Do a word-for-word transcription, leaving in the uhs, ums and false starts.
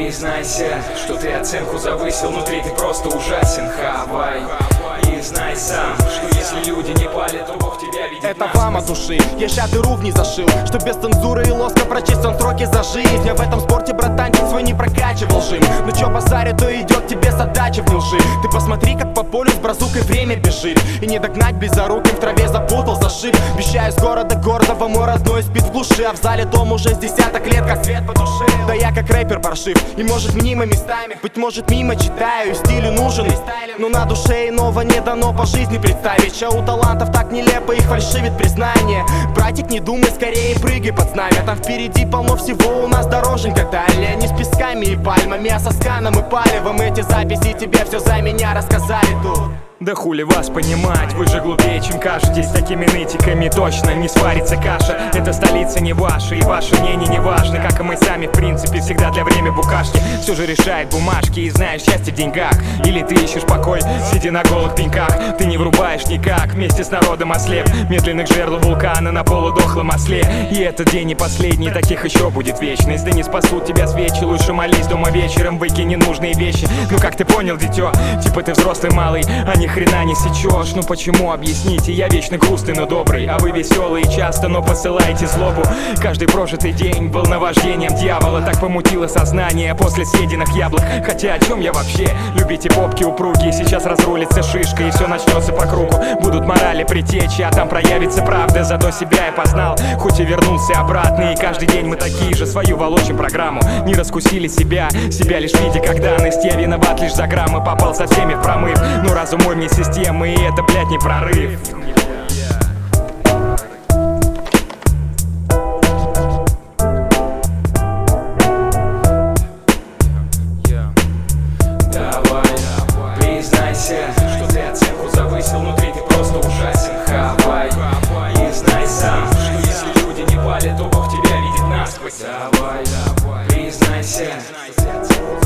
Признайся, что ты оценку завысил, внутри ты просто ужасен. Хавай и знай сам, что если люди не палят, то Бог тебя видит. Это вам от души, я ща дыру в ней зашил, что без цензуры и лоска прочесть он сроки за жизнь. Я в этом спорте, братанчик, свой не прокачивал жим. Ну чё базарит, то идет тебе с отдачи в лжи. Ты посмотри, как по полю с бразукой время бежит, и не догнать близоруким, в траве запутал, зашиб. Вещаю с города гордого, мой родной спит в глуши, а в зале дом уже с десяток лет, как свет по душе. Да я как рэпер паршив, и может мимо местами, быть может мимо читаю, стилю нужен, но на душе иного не дано по жизни представить. Чё у талантов так нелепо, их фальшивит признание. Братик, не думай, скорее прыгай под знамя, там впереди полно всего, у нас дороженька далее. Не с песками и пальмами, а со сканом и палевом. Эти записи тебе все за меня рассказали тут. Да хули вас понимать, вы же глупее, чем кажетесь. Такими нытиками точно не сварится каша. Это столица не ваша, и ваше мнение не важно. Как и мы сами, в принципе, всегда для время букашки. Все же решает бумажки, и знаешь счастье в деньгах. Или ты ищешь покой, сидя на голых пеньках. Ты не врубаешь никак, вместе с народом ослеп. Медленных жерл вулкана на полудохлом осле. И этот день не последний, таких еще будет вечность. Да не спасут тебя свечи, лучше молись дома вечером. Выкинь ненужные вещи. Ну как ты понял, дитё, типа ты взрослый малый, а не хрена не сечешь. Ну почему, объясните, я вечно грустный, но добрый, а вы веселые часто, но посылаете злобу. Каждый прожитый день был наваждением дьявола. Так помутило сознание после съеденных яблок. Хотя о чем я вообще? Любите попки упругие, сейчас разрулится шишка, и все начнется по кругу. Будут морали притечи, а там проявится правда. Зато себя я познал, хоть и вернулся обратно. И каждый день мы такие же, свою волочим программу. Не раскусили себя, себя лишь видя как данность. Я виноват лишь за граммы, попал со всеми в промыв. Ну разум мой мне системы, и это, блядь, не прорыв. Давай, признайся, что ты оценку завысил, внутри ты просто ужасен. Хавай и знай сам, что если люди не палят, то Бог тебя видит насквозь. Давай, признайся.